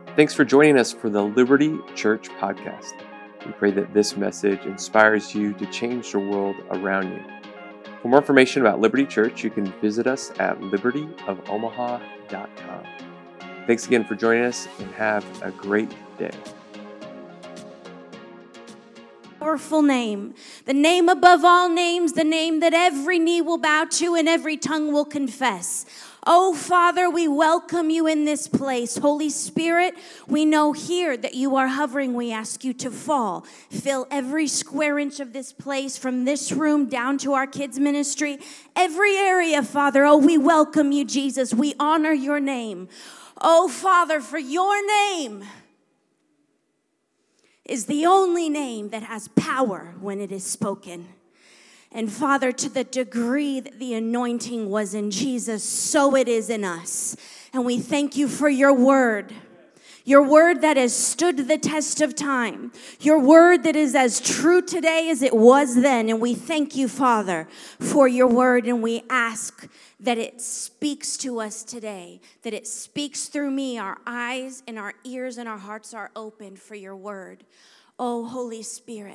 Thanks for joining us for the Liberty Church podcast. We pray that this message inspires you to change the world around you. For more information about Liberty Church, you can visit us at libertyofomaha.com. Thanks again for joining us and have a great day. Powerful name, the name above all names, the name that every knee will bow to and every tongue will confess. Oh, Father, we welcome you in this place. Holy Spirit, we know here that you are hovering. We ask you to fall. Fill every square inch of this place, from this room down to our kids' ministry. Every area, Father. Oh, we welcome you, Jesus. We honor your name. Oh, Father, for your name is the only name that has power when it is spoken. And Father, to the degree that the anointing was in Jesus, so it is in us. And we thank you for your word that has stood the test of time, your word that is as true today as it was then. And we thank you, Father, for your word, and we ask that it speaks to us today, that it speaks through me. Our eyes and our ears and our hearts are open for your word. Oh, Holy Spirit,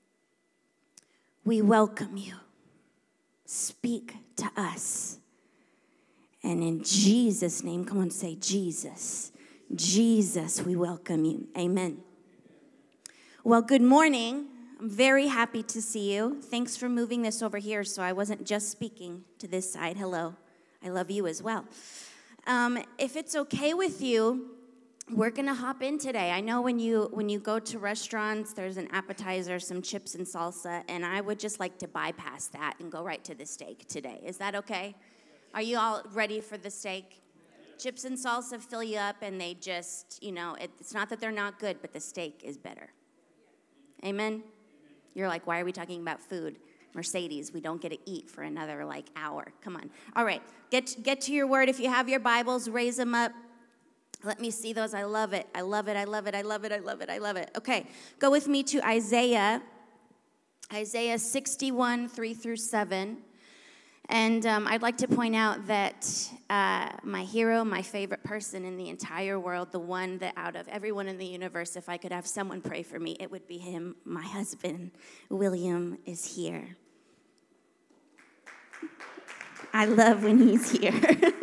we welcome you. Speak to us. And in Jesus' name, come on, say Jesus. Jesus, we welcome you. Amen. Well, good morning. I'm very happy to see you. Thanks for moving this over here so I wasn't just speaking to this side. Hello. I love you as well. If it's okay with you, we're going to hop in today. I know when you go to restaurants, there's an appetizer, some chips and salsa, and I would just like to bypass that and go right to the steak today. Is that okay? Are you all ready for the steak? Chips and salsa fill you up, and they just, it's not that they're not good, but the steak is better. Amen? You're like, why are we talking about food? Mercedes, we don't get to eat for another, hour. Come on. All right, get to your word. If you have your Bibles, raise them up. Let me see those. I love it. I love it. I love it. I love it. I love it. I love it. Okay, go with me to Isaiah 61, 3 through 7. And I'd like to point out that my hero, my favorite person in the entire world, the one that out of everyone in the universe, if I could have someone pray for me, it would be him. My husband, William, is here. I love when he's here.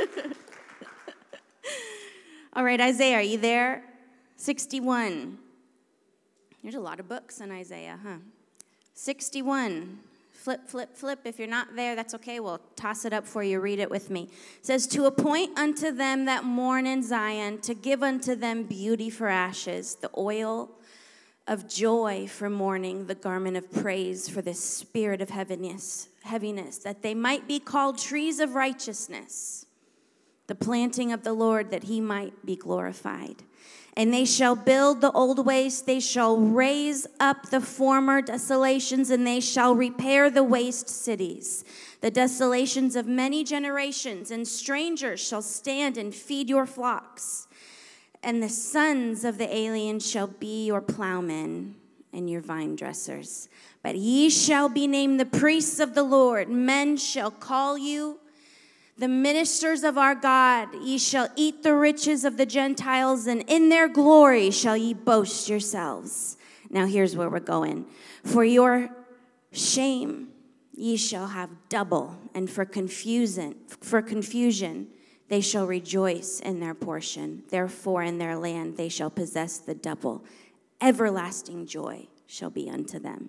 All right, Isaiah, are you there? 61. There's a lot of books in Isaiah, huh? 61. Flip, flip, flip. If you're not there, that's okay. We'll toss it up for you. Read it with me. It says, to appoint unto them that mourn in Zion, to give unto them beauty for ashes, the oil of joy for mourning, the garment of praise for the spirit of heaviness, that they might be called trees of righteousness, the planting of the Lord, that he might be glorified. And they shall build the old waste, they shall raise up the former desolations, and they shall repair the waste cities, the desolations of many generations, and strangers shall stand and feed your flocks. And the sons of the alien shall be your plowmen and your vine dressers. But ye shall be named the priests of the Lord. Men shall call you the ministers of our God. Ye shall eat the riches of the Gentiles, and in their glory shall ye boast yourselves. Now here's where we're going. For your shame ye shall have double, and for confusion they shall rejoice in their portion. Therefore in their land they shall possess the double. Everlasting joy shall be unto them.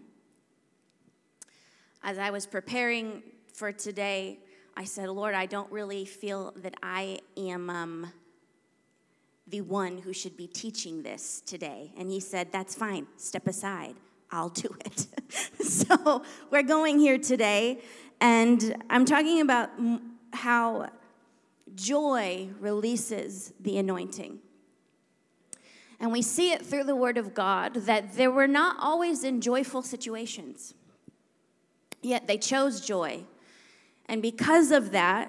As I was preparing for today, I said, Lord, I don't really feel that I am the one who should be teaching this today. And he said, that's fine. Step aside. I'll do it. So we're going here today, and I'm talking about how joy releases the anointing. And we see it through the Word of God that they were not always in joyful situations, yet they chose joy. And because of that,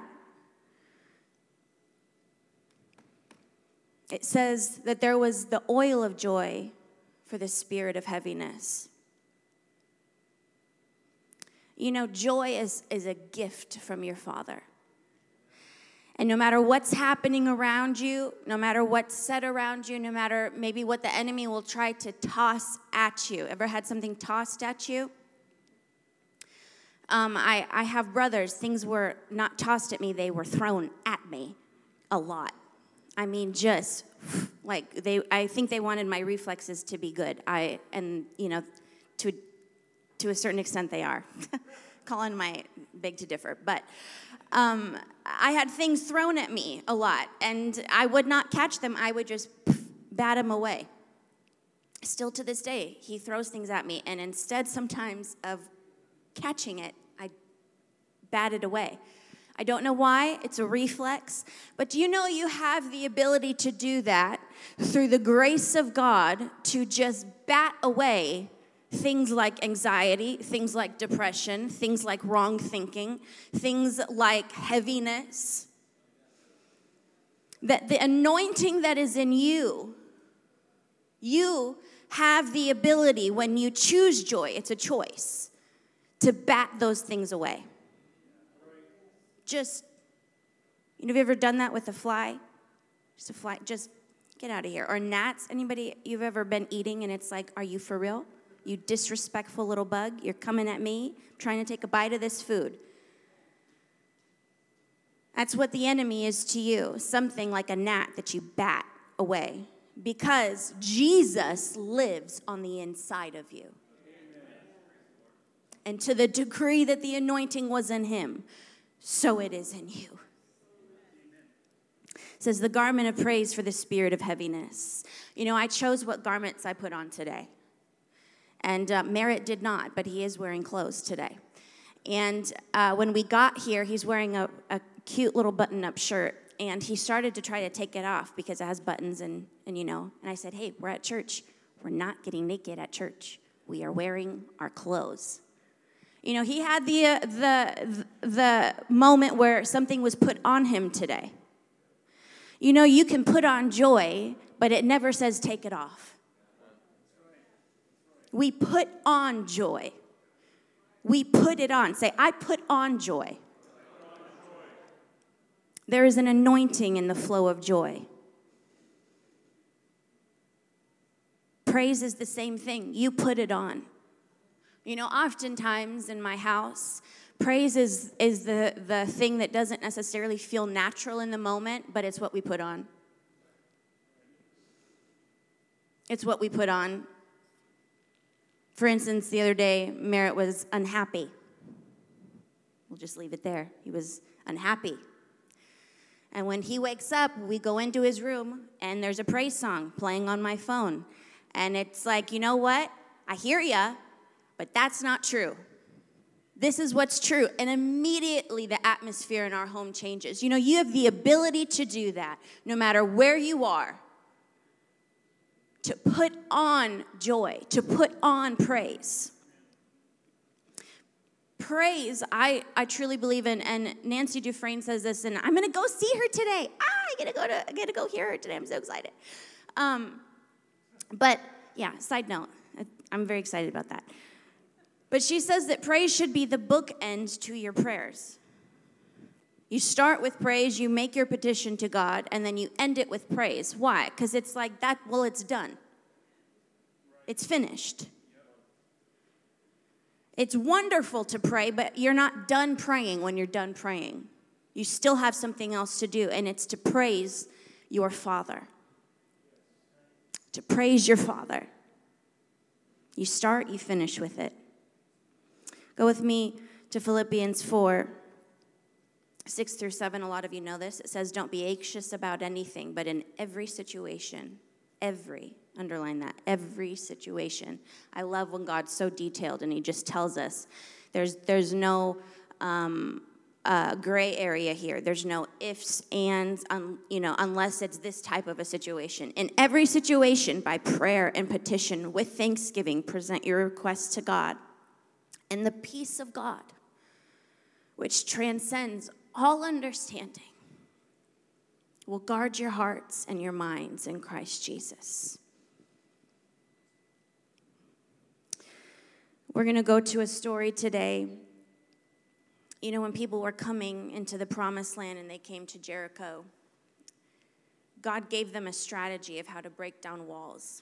it says that there was the oil of joy for the spirit of heaviness. You know, joy is a gift from your Father. And no matter what's happening around you, no matter what's said around you, no matter maybe what the enemy will try to toss at you. Ever had something tossed at you? I have brothers. Things were not tossed at me. They were thrown at me a lot. I mean, just like I think they wanted my reflexes to be good. To a certain extent they are. Colin might beg to differ. But I had things thrown at me a lot, and I would not catch them. I would just bat them away. Still to this day, he throws things at me, and instead sometimes of catching it, I bat it away. I don't know why. It's a reflex. But do you know you have the ability to do that through the grace of God, to just bat away things like anxiety, things like depression, things like wrong thinking, things like heaviness? That the anointing that is in you, you have the ability, when you choose joy, it's a choice, to bat those things away. Have you ever done that with a fly? Just a fly, just get out of here. Or gnats. Anybody, you've ever been eating and it's like, are you for real? You disrespectful little bug. You're coming at me, trying to take a bite of this food. That's what the enemy is to you. Something like a gnat that you bat away. Because Jesus lives on the inside of you. And to the degree that the anointing was in him, so it is in you. It says the garment of praise for the spirit of heaviness. You know, I chose what garments I put on today. And Merritt did not, but he is wearing clothes today. And when we got here, he's wearing a cute little button-up shirt. And he started to try to take it off because it has buttons and I said, hey, we're at church. We're not getting naked at church. We are wearing our clothes. You know, he had the moment where something was put on him today. You know, you can put on joy, but it never says take it off. We put on joy. We put it on. Say, I put on joy. There is an anointing in the flow of joy. Praise is the same thing. You put it on. You know, oftentimes in my house, praise is the thing that doesn't necessarily feel natural in the moment, but it's what we put on. It's what we put on. For instance, the other day, Merritt was unhappy. We'll just leave it there. He was unhappy. And when he wakes up, we go into his room, and there's a praise song playing on my phone. And it's like, you know what? I hear ya, but that's not true. This is what's true. And immediately the atmosphere in our home changes. You know, you have the ability to do that no matter where you are. To put on joy, to put on praise. Praise, I truly believe in, and Nancy Dufresne says this, and I'm going to go see her today. I get to go hear her today. I'm so excited. But yeah, side note, I'm very excited about that. But she says that praise should be the bookend to your prayers. You start with praise, you make your petition to God, and then you end it with praise. Why? Because it's like that, well, it's done. It's finished. It's wonderful to pray, but you're not done praying when you're done praying. You still have something else to do, and it's to praise your Father. To praise your Father. You start, you finish with it. Go with me to Philippians 4, 6 through 7. A lot of you know this. It says, don't be anxious about anything, but in every situation, underline that, every situation. I love when God's so detailed and he just tells us. There's no gray area here. There's no ifs, ands, unless it's this type of a situation. In every situation, by prayer and petition, with thanksgiving, present your requests to God. And the peace of God, which transcends all understanding, will guard your hearts and your minds in Christ Jesus. We're going to go to a story today You know, when people were coming into the promised land and they came to Jericho, God gave them a strategy of how to break down walls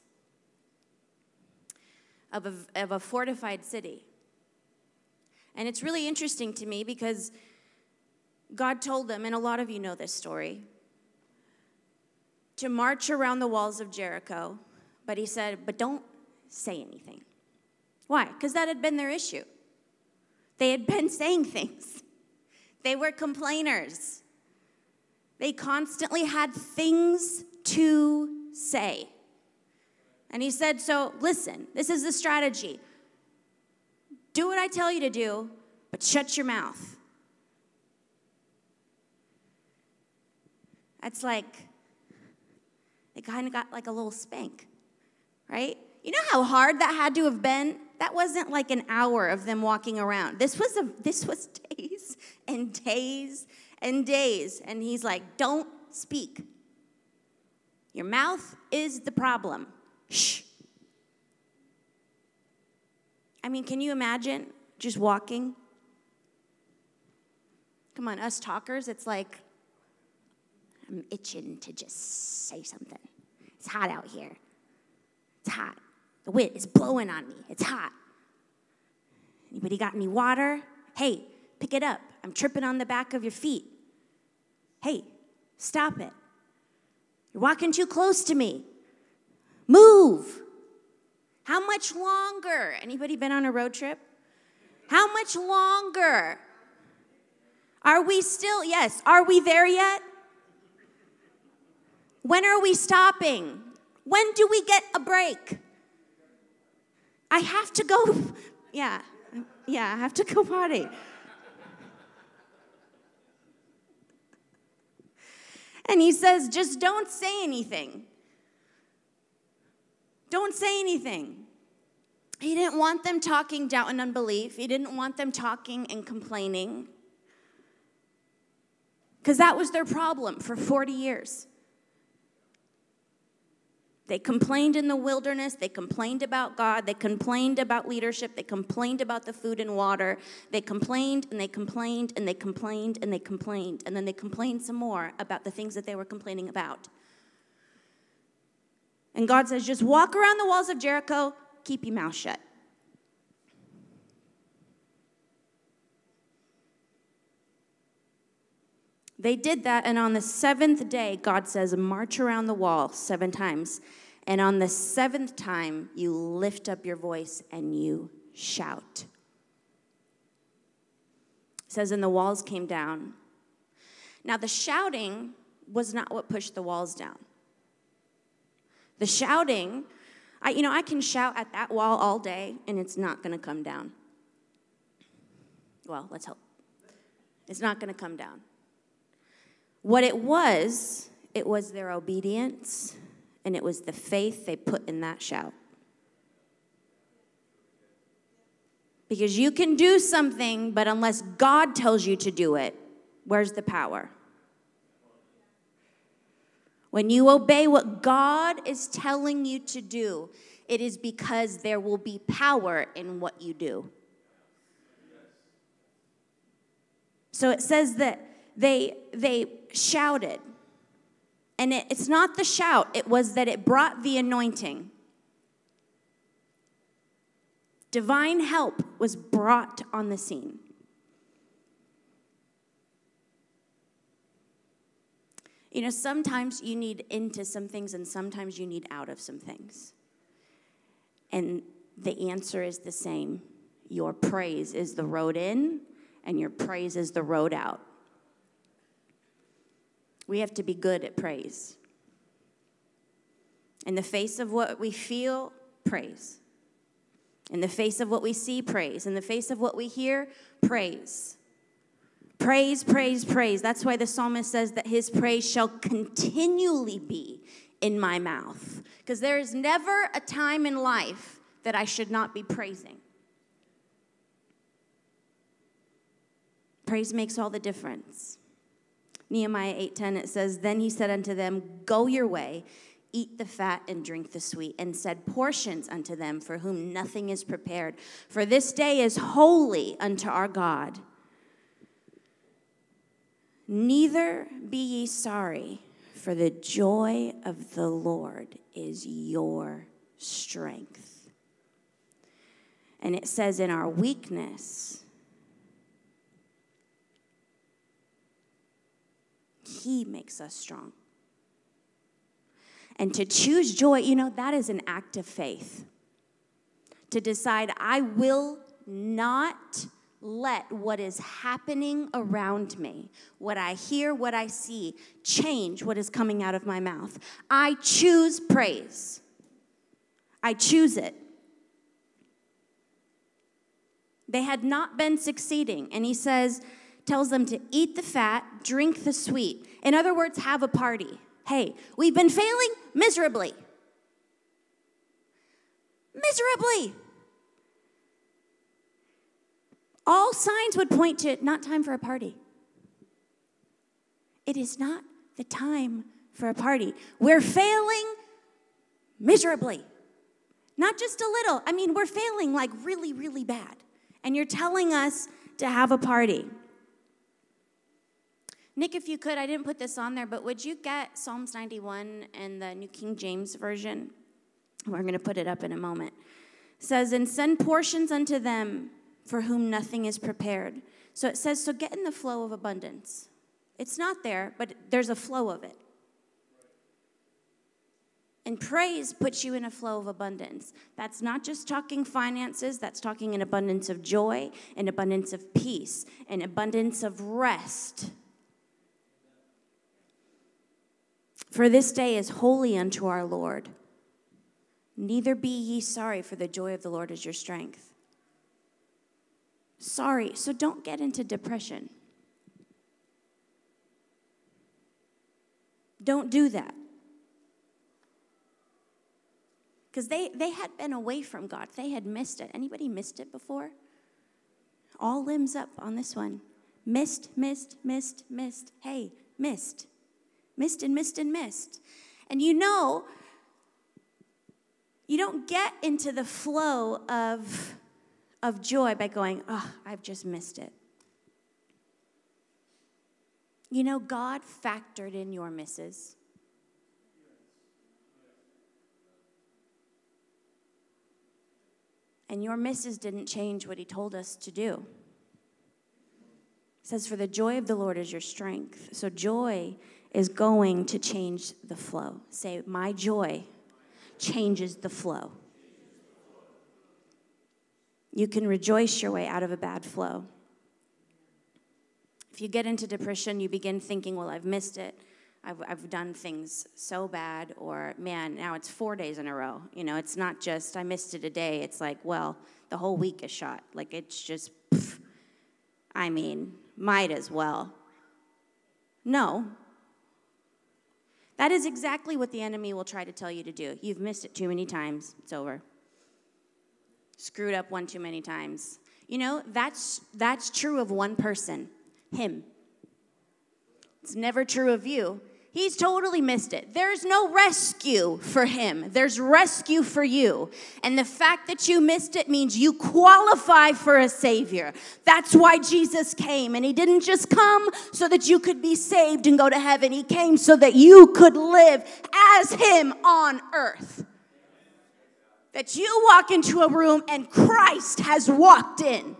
of a fortified city. And it's really interesting to me because God told them, and a lot of you know this story, to march around the walls of Jericho, but he said, but don't say anything. Why? Because that had been their issue. They had been saying things. They were complainers. They constantly had things to say. And he said, so listen, this is the strategy. Do what I tell you to do, but shut your mouth. That's like, they kind of got like a little spank, right? You know how hard that had to have been? That wasn't like an hour of them walking around. This was days and days and days. And he's like, don't speak. Your mouth is the problem. Shh. I mean, can you imagine just walking? Come on, us talkers, it's like, I'm itching to just say something. It's hot out here. It's hot. The wind is blowing on me. It's hot. Anybody got any water? Hey, pick it up. I'm tripping on the back of your feet. Hey, stop it. You're walking too close to me. Move. How much longer? Anybody been on a road trip? How much longer? Are we still, yes, are we there yet? When are we stopping? When do we get a break? I have to go, yeah, I have to go potty. And he says, just don't say anything. Don't say anything. He didn't want them talking doubt and unbelief. He didn't want them talking and complaining. Because that was their problem for 40 years. They complained in the wilderness. They complained about God. They complained about leadership. They complained about the food and water. They complained and they complained and they complained and they complained. And then they complained some more about the things that they were complaining about. And God says, just walk around the walls of Jericho, keep your mouth shut. They did that, and on the seventh day, God says, march around the wall 7 times. And on the 7th time, you lift up your voice and you shout. It says, and the walls came down. Now, the shouting was not what pushed the walls down. The shouting, I can shout at that wall all day, and it's not going to come down. Well, let's hope. It's not going to come down. What it was their obedience, and it was the faith they put in that shout. Because you can do something, but unless God tells you to do it, where's the power? When you obey what God is telling you to do, it is because there will be power in what you do. So it says that they shouted. And it's not the shout, it was that it brought the anointing. Divine help was brought on the scene. Sometimes you need into some things and sometimes you need out of some things. And the answer is the same. Your praise is the road in and your praise is the road out. We have to be good at praise. In the face of what we feel, praise. In the face of what we see, praise. In the face of what we hear, praise. Praise, praise, praise. That's why the psalmist says that his praise shall continually be in my mouth. Because there is never a time in life that I should not be praising. Praise makes all the difference. Nehemiah 8:10, it says, then he said unto them, go your way, eat the fat and drink the sweet, and said portions unto them for whom nothing is prepared. For this day is holy unto our God. Neither be ye sorry, for the joy of the Lord is your strength. And it says, in our weakness, He makes us strong. And to choose joy, that is an act of faith. To decide, I will not let what is happening around me, what I hear, what I see, change what is coming out of my mouth. I choose praise. I choose it. They had not been succeeding. And he tells them to eat the fat, drink the sweet. In other words, have a party. Hey, we've been failing miserably. Miserably. All signs would point to not time for a party. It is not the time for a party. We're failing miserably. Not just a little. We're failing like really, really bad. And you're telling us to have a party. Nick, if you could, I didn't put this on there, but would you get Psalms 91 in the New King James Version? We're going to put it up in a moment. It says, and send portions unto them for whom nothing is prepared. So it says, so get in the flow of abundance. It's not there, but there's a flow of it. And praise puts you in a flow of abundance. That's not just talking finances, that's talking an abundance of joy, an abundance of peace, an abundance of rest. For this day is holy unto our Lord. Neither be ye sorry, for the joy of the Lord is your strength. Sorry, so don't get into depression. Don't do that. Because they had been away from God. They had missed it. Anybody missed it before? All limbs up on this one. Missed. Hey, missed. Missed and missed and missed. And you don't get into the flow of joy by going, I've just missed it. God factored in your misses. And your misses didn't change what he told us to do. It says, for the joy of the Lord is your strength. So joy is going to change the flow. Say, my joy changes the flow. You can rejoice your way out of a bad flow. If you get into depression, you begin thinking, well, I've missed it. I've done things so bad, or man, now it's 4 days in a row. It's not just I missed it a day. It's like, well, the whole week is shot. Like it's just, might as well. No. That is exactly what the enemy will try to tell you to do. You've missed it too many times. It's over. Screwed up one too many times. That's true of one person, him. It's never true of you. He's totally missed it. There's no rescue for him. There's rescue for you. And the fact that you missed it means you qualify for a Savior. That's why Jesus came. And he didn't just come so that you could be saved and go to heaven. He came so that you could live as him on earth. That you walk into a room and Christ has walked in.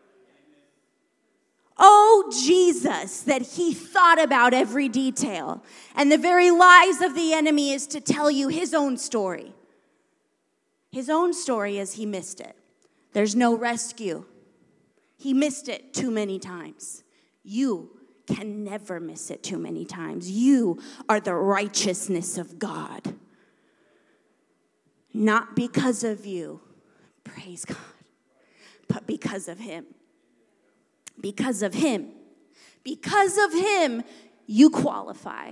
Oh, Jesus, that he thought about every detail. And the very lies of the enemy is to tell you his own story. His own story is he missed it. There's no rescue. He missed it too many times. You can never miss it too many times. You are the righteousness of God. Not because of you, praise God, but because of him. Because of him. Because of him, you qualify.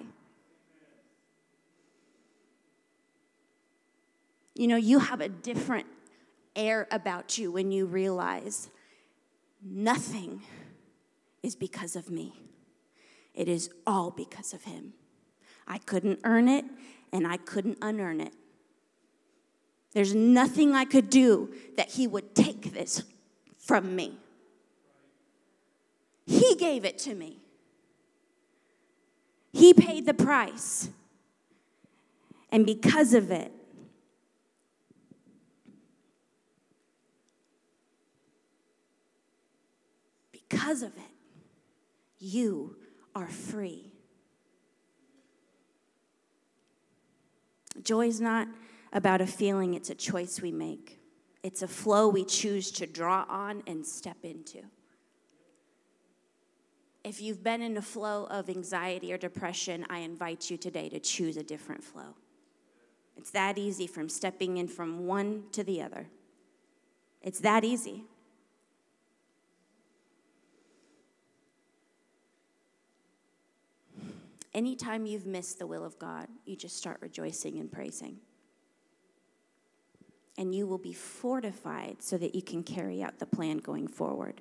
You have a different air about you when you realize nothing is because of me. It is all because of him. I couldn't earn it, and I couldn't unearn it. There's nothing I could do that he would take this from me. He gave it to me. He paid the price. And because of it, you are free. Joy is not about a feeling, it's a choice we make. It's a flow we choose to draw on and step into. If you've been in a flow of anxiety or depression, I invite you today to choose a different flow. It's that easy from stepping in from one to the other. It's that easy. Anytime you've missed the will of God, you just start rejoicing and praising. And you will be fortified so that you can carry out the plan going forward.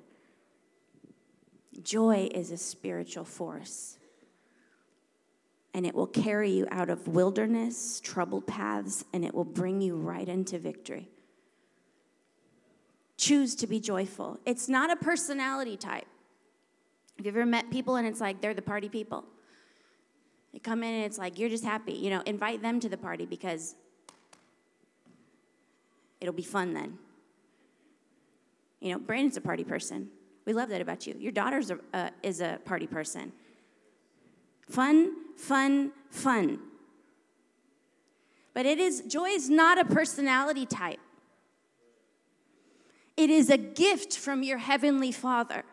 Joy is a spiritual force. And it will carry you out of wilderness, troubled paths, and it will bring you right into victory. Choose to be joyful. It's not a personality type. Have you ever met people and it's like they're the party people? They come in and it's like, you're just happy. You know, invite them to the party because it'll be fun then. You know, Brandon's a party person. We love that about you. Your daughter is a party person. Fun, fun, fun. But joy is not a personality type. It is a gift from your heavenly Father.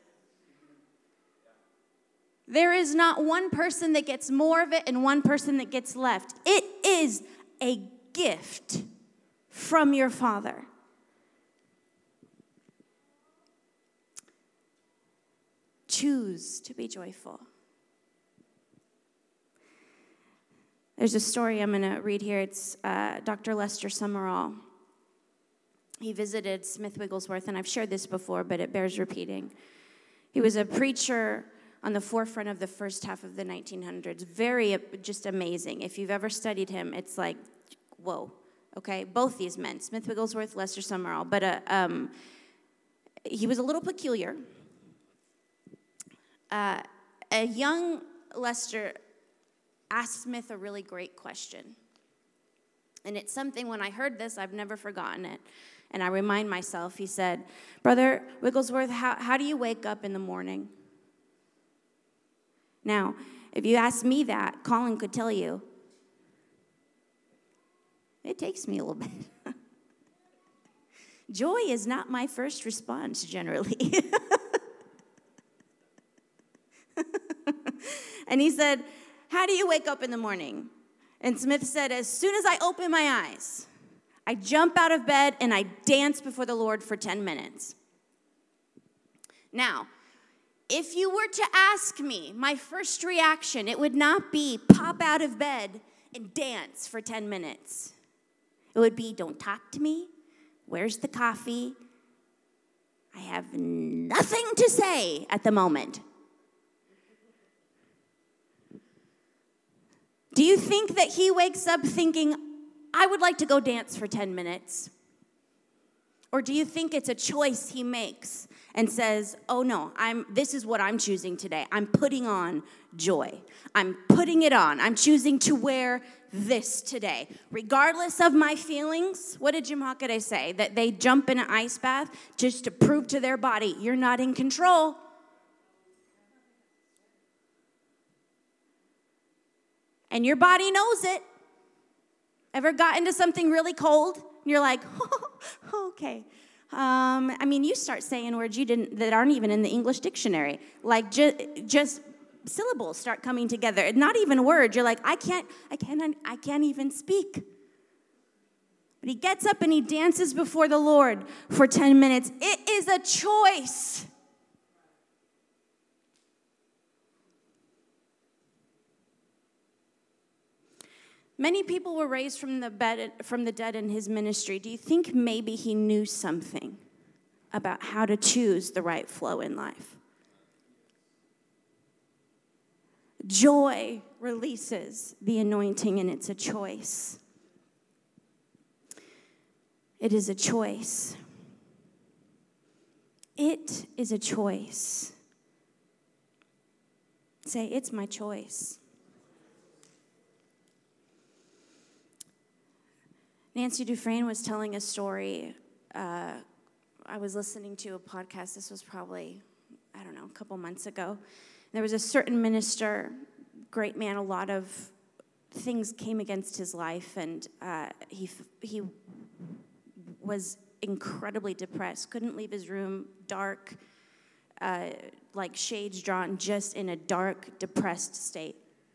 There is not one person that gets more of it and one person that gets left. It is a gift from your Father. Choose to be joyful. There's a story I'm going to read here. It's Dr. Lester Summerall. He visited Smith Wigglesworth, and I've shared this before, but it bears repeating. He was a preacher on the forefront of the first half of the 1900s. Very, just amazing. If you've ever studied him, it's like, whoa, okay? Both these men, Smith Wigglesworth, Lester Summerall. But he was a little peculiar. A young Lester asked Smith a really great question. And it's something, when I heard this, I've never forgotten it. And I remind myself, he said, Brother Wigglesworth, how do you wake up in the morning? Now, if you ask me that, Colin could tell you. It takes me a little bit. Joy is not my first response, generally. And he said, how do you wake up in the morning? And Smith said, as soon as I open my eyes, I jump out of bed and I dance before the Lord for 10 minutes. Now, if you were to ask me, my first reaction, it would not be pop out of bed and dance for 10 minutes. It would be, don't talk to me. Where's the coffee? I have nothing to say at the moment. Do you think that he wakes up thinking, I would like to go dance for 10 minutes? Or do you think it's a choice he makes and says, oh no, this is what I'm choosing today. I'm putting on joy. I'm putting it on. I'm choosing to wear this today. Regardless of my feelings, what did Jim Hockaday say? That they jump in an ice bath just to prove to their body, you're not in control. And your body knows it. Ever got into something really cold? And you're like, oh, okay. You start saying words that aren't even in the English dictionary. Like just syllables start coming together. Not even words. You're like, I can't even speak. But he gets up and he dances before the Lord for 10 minutes. It is a choice. Many people were raised from the dead in his ministry. Do you think maybe he knew something about how to choose the right flow in life? Joy releases the anointing, and it's a choice. It is a choice. It is a choice. Say, it's my choice. Nancy Dufresne was telling a story. I was listening to a podcast. This was probably, a couple months ago. There was a certain minister, great man, a lot of things came against his life, and he was incredibly depressed, couldn't leave his room, dark, like shades drawn, just in a dark, depressed state.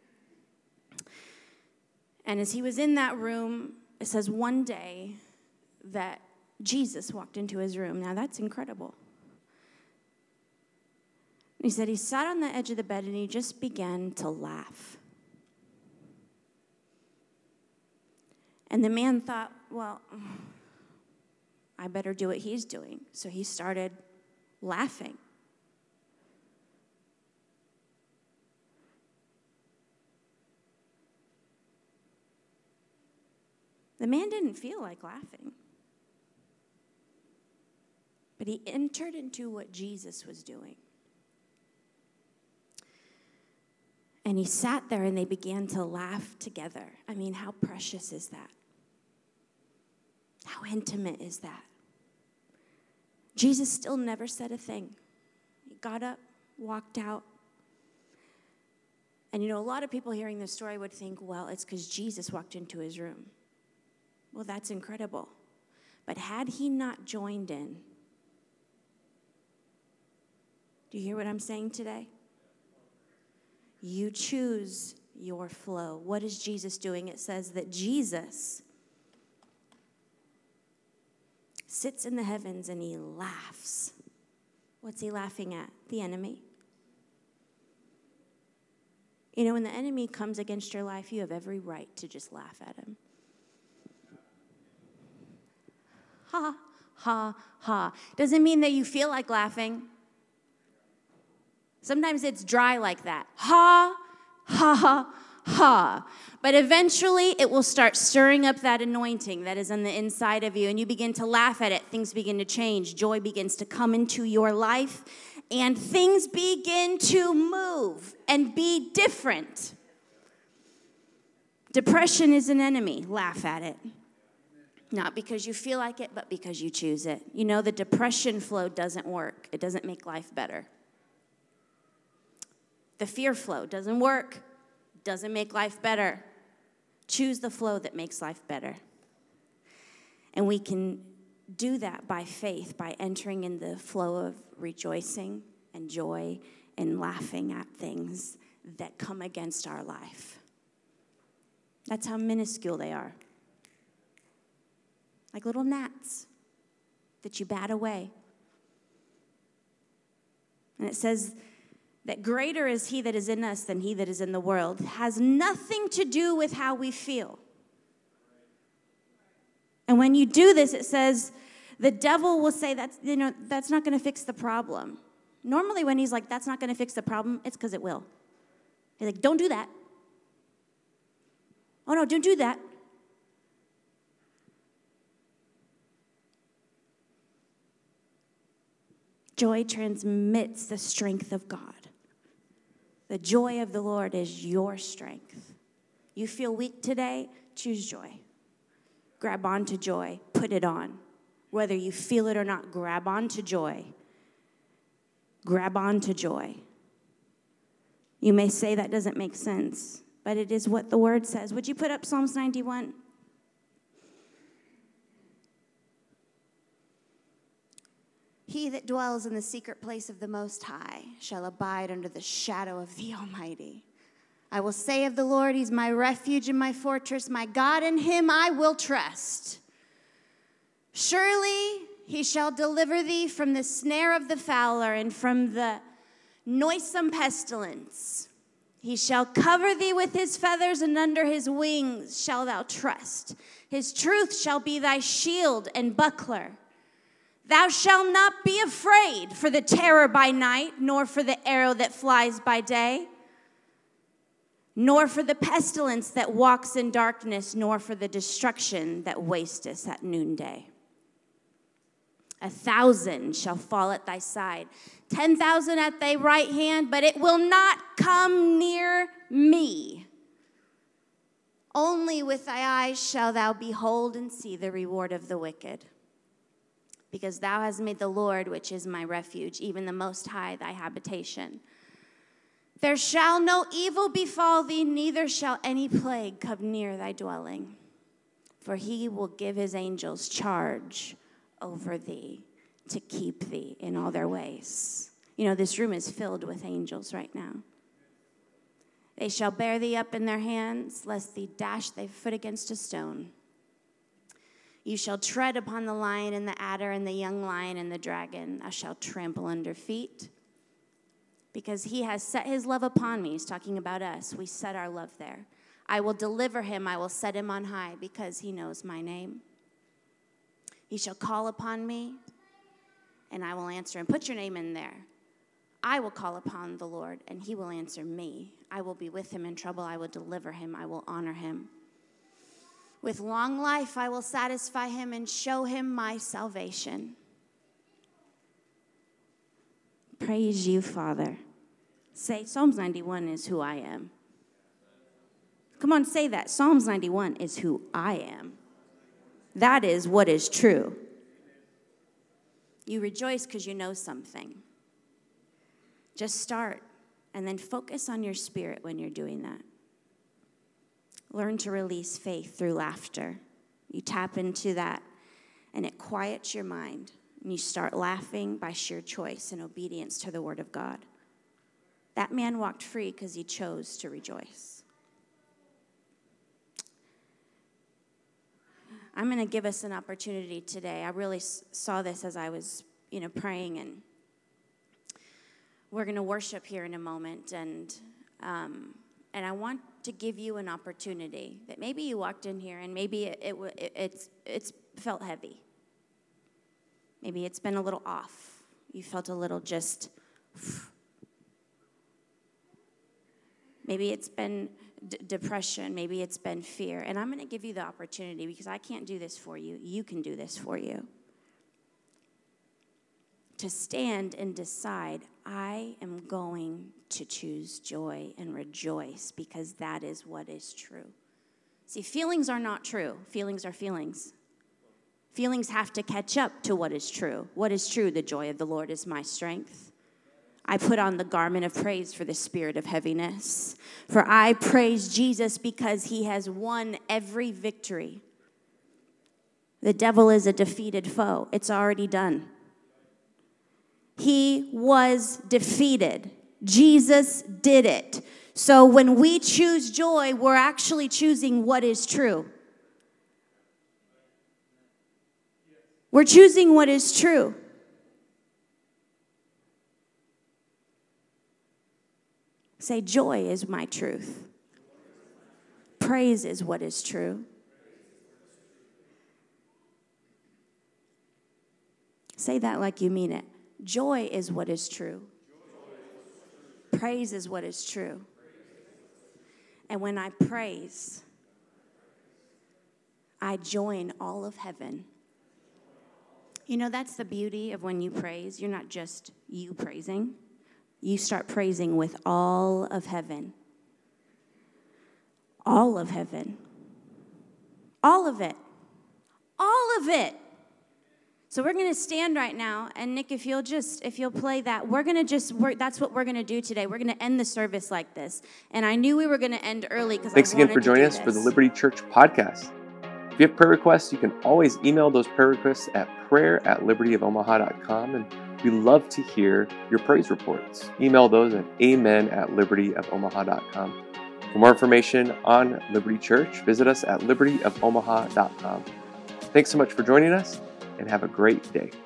And as he was in that room, it says one day that Jesus walked into his room. Now that's incredible. He said he sat on the edge of the bed and he just began to laugh. And the man thought, well, I better do what he's doing. So he started laughing. The man didn't feel like laughing. But he entered into what Jesus was doing. And he sat there and they began to laugh together. I mean, how precious is that? How intimate is that? Jesus still never said a thing. He got up, walked out. And a lot of people hearing this story would think, well, it's because Jesus walked into his room. Well, that's incredible. But had he not joined in, do you hear what I'm saying today? You choose your flow. What is Jesus doing? It says that Jesus sits in the heavens and he laughs. What's he laughing at? The enemy. When the enemy comes against your life, you have every right to just laugh at him. Ha, ha, ha. Doesn't mean that you feel like laughing. Sometimes it's dry like that. Ha, ha, ha. But eventually it will start stirring up that anointing that is on the inside of you, and you begin to laugh at it. Things begin to change. Joy begins to come into your life, and things begin to move and be different. Depression is an enemy. Laugh at it. Not because you feel like it, but because you choose it. The depression flow doesn't work. It doesn't make life better. The fear flow doesn't work. Doesn't make life better. Choose the flow that makes life better. And we can do that by faith, by entering in the flow of rejoicing and joy and laughing at things that come against our life. That's how minuscule they are. Like little gnats that you bat away. And it says that greater is he that is in us than he that is in the world. It has nothing to do with how we feel. And when you do this, it says the devil will say that's not going to fix the problem. Normally when he's like, that's not going to fix the problem, it's because it will. He's like, don't do that. Oh no, don't do that. Joy transmits the strength of God. The joy of the Lord is your strength. You feel weak today? Choose joy. Grab onto joy. Put it on. Whether you feel it or not, grab onto joy. Grab onto joy. You may say that doesn't make sense, but it is what the word says. Would you put up Psalms 91? He that dwells in the secret place of the Most High shall abide under the shadow of the Almighty. I will say of the Lord, he's my refuge and my fortress, my God, in him I will trust. Surely he shall deliver thee from the snare of the fowler and from the noisome pestilence. He shall cover thee with his feathers, and under his wings shalt thou trust. His truth shall be thy shield and buckler. Thou shalt not be afraid for the terror by night, nor for the arrow that flies by day, nor for the pestilence that walks in darkness, nor for the destruction that wasteth at noonday. 1,000 shall fall at thy side, 10,000 at thy right hand, but it will not come near me. Only with thy eyes shall thou behold and see the reward of the wicked. Because thou hast made the Lord, which is my refuge, even the Most High, thy habitation. There shall no evil befall thee, neither shall any plague come near thy dwelling. For he will give his angels charge over thee to keep thee in all their ways. You know, this room is filled with angels right now. They shall bear thee up in their hands, lest thee dash thy foot against a stone. You shall tread upon the lion and the adder and the young lion and the dragon. Thou shalt trample under feet. Because he has set his love upon me. He's talking about us. We set our love there. I will deliver him. I will set him on high because he knows my name. He shall call upon me, and I will answer him. Put your name in there. I will call upon the Lord, and he will answer me. I will be with him in trouble. I will deliver him. I will honor him. With long life, I will satisfy him and show him my salvation. Praise you, Father. Say, Psalms 91 is who I am. Come on, say that. Psalms 91 is who I am. That is what is true. You rejoice because you know something. Just start and then focus on your spirit when you're doing that. Learn to release faith through laughter. You tap into that and it quiets your mind. And you start laughing by sheer choice and obedience to the word of God. That man walked free because he chose to rejoice. I'm going to give us an opportunity today. I really saw this as I was, praying, and we're going to worship here in a moment, and I want to give you an opportunity that maybe you walked in here and maybe it's felt heavy. Maybe it's been a little off. You felt a little just. Maybe it's been depression. Maybe it's been fear. And I'm going to give you the opportunity because I can't do this for you. You can do this for you. To stand and decide, I am going to choose joy and rejoice because that is what is true. See, feelings are not true. Feelings are feelings. Feelings have to catch up to what is true. What is true? The joy of the Lord is my strength. I put on the garment of praise for the spirit of heaviness. For I praise Jesus because he has won every victory. The devil is a defeated foe. It's already done. He was defeated. Jesus did it. So when we choose joy, we're actually choosing what is true. We're choosing what is true. Say, joy is my truth. Praise is what is true. Say that like you mean it. Joy is what is true. Praise is what is true. And when I praise, I join all of heaven. You know, that's the beauty of when you praise. You're not just you praising. You start praising with all of heaven. All of heaven. All of it. All of it. So we're going to stand right now, and Nick, if you'll play that, that's what we're going to do today. We're going to end the service like this. And I knew we were going to end early because Thanks again for joining us for the Liberty Church podcast. If you have prayer requests, you can always email those prayer requests at prayer@libertyofomaha.com, and we love to hear your praise reports. Email those at amen@libertyofomaha.com. For more information on Liberty Church, visit us at libertyofomaha.com. Thanks so much for joining us, and have a great day.